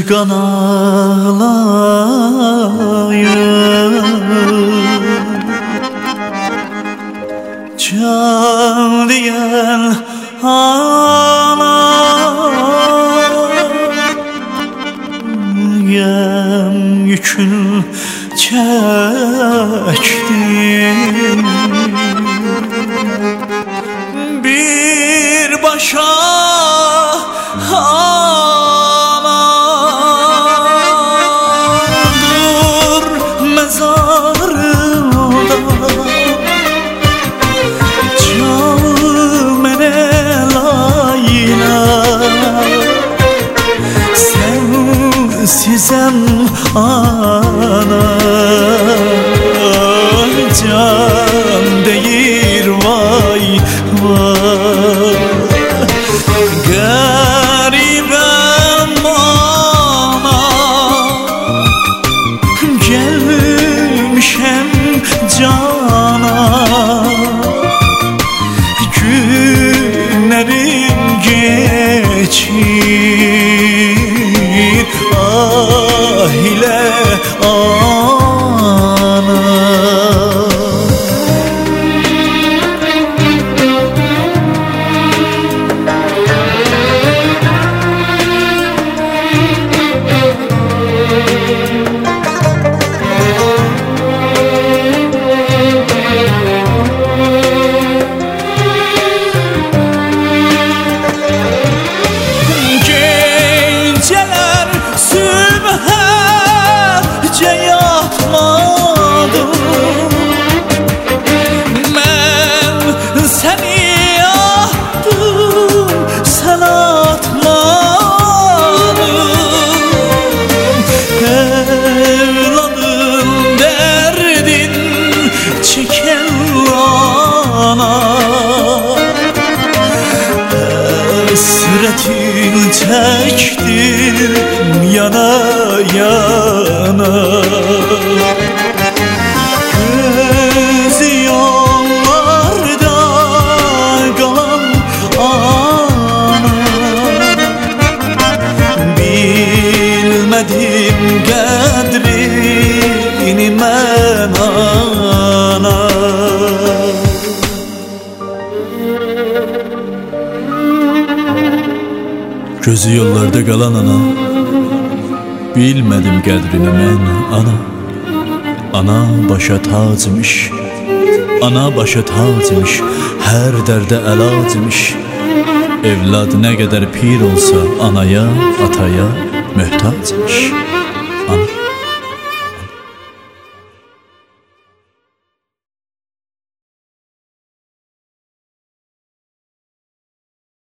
qan ağlayır, can diyen ağlayım, yükün çektim. Bir başa ağladır mezarında, canım ene layla, sensizem ana, can deyir vay vay. Garibem ana, gelmişem cana, günlerim geçir ah ile ana. Hasretin çektim yana yana, gözü yollarda kalan ana, bilmedim kadrini men ana. Gözü yollarda qalan ana, bilmədim qədrini mən ana. Ana başa tacmış, ana başa tacmış, hər dərdə əlacmış. Evlad nə qədər pir olsa anaya, ataya möhtacmış.